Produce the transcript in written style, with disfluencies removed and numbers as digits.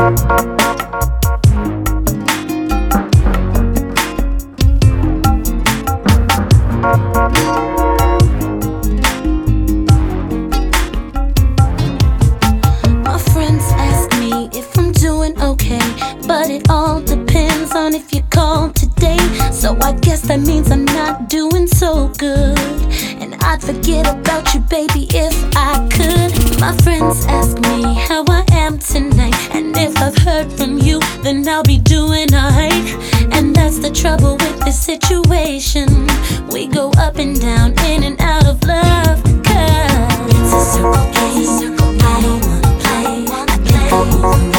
My friends ask me if I'm doing okay, but it all depends on if you called today. So I guess that means I'm not doing so good, and I'd forget about you, baby, if I could. My friends ask me how I am tonight, and if I've heard from you, then I'll be doing alright. And that's the trouble with this situation. We go up and down, in and out of love, 'cause it's a circle game. I don't wanna play. I can't go